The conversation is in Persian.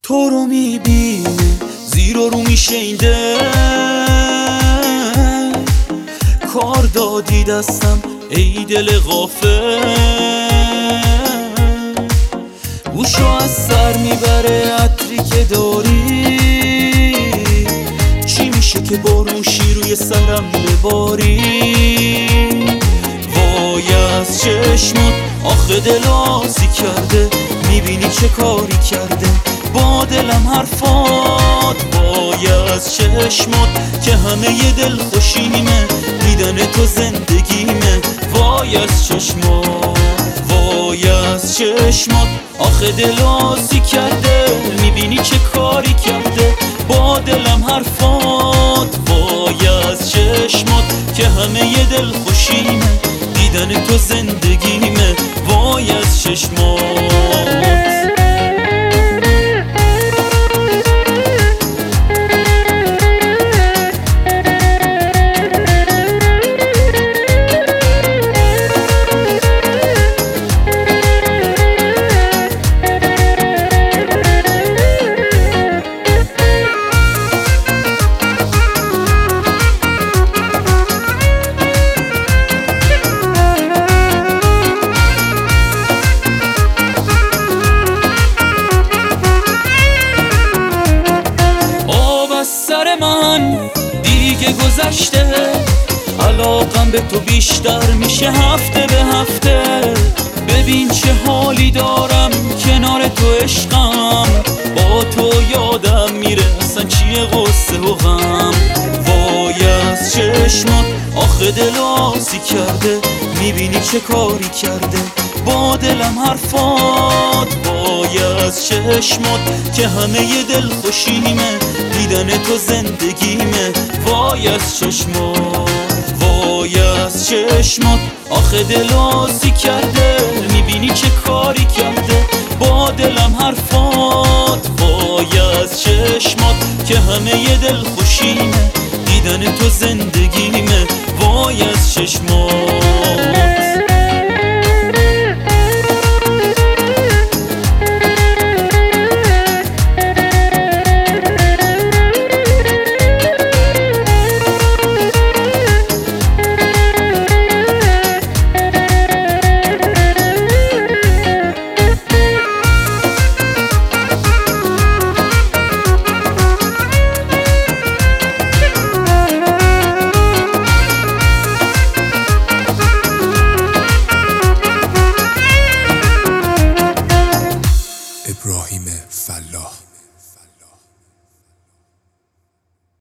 تو رو میبینه زیر و رو میشه این دل، کار دادی دستم ای دل غافل، گوشو از سر میبره عطری که داری، چی میشه که بارونشی روی سرم بباری. وای از چشمات آخه دل آزی کرده، میبینی چه کاری کرده با دلم حرفات. وای از چشمات که همه ی دل خوشیمه، دیدن تو زندگیمه. وای از چشمات، وای از چشمات آخه دل آزی کرده، میبینی چه کاری کرده با دلم حرفات. وای از چشمات که همه ی دل خوشیمه، دیدن تو زندگیمه. وای از چشمات. سر من دیگه گذشته، علاقم به تو بیشتر میشه هفته به هفته. ببین چه حالی دارم کنار تو عشقم، با تو یادم میره اصلا چیه غصه و غم. وای از چشمات آخه دل آزی کرده، میبینی چه کاری کرده با دلم حرفات. وای از چشمات که همه ی دل خوشیمه، دیدن تو زندگیمه. وای از چشمات، وای از چشمات آخه دل آزی کرده، میبینی چه کاری کرده با دلم حرفات. وای از چشمات که همه ی دل خوشیمه، دیدن تو زندگیمه. وای از چشمات. ابراهیم فلاح.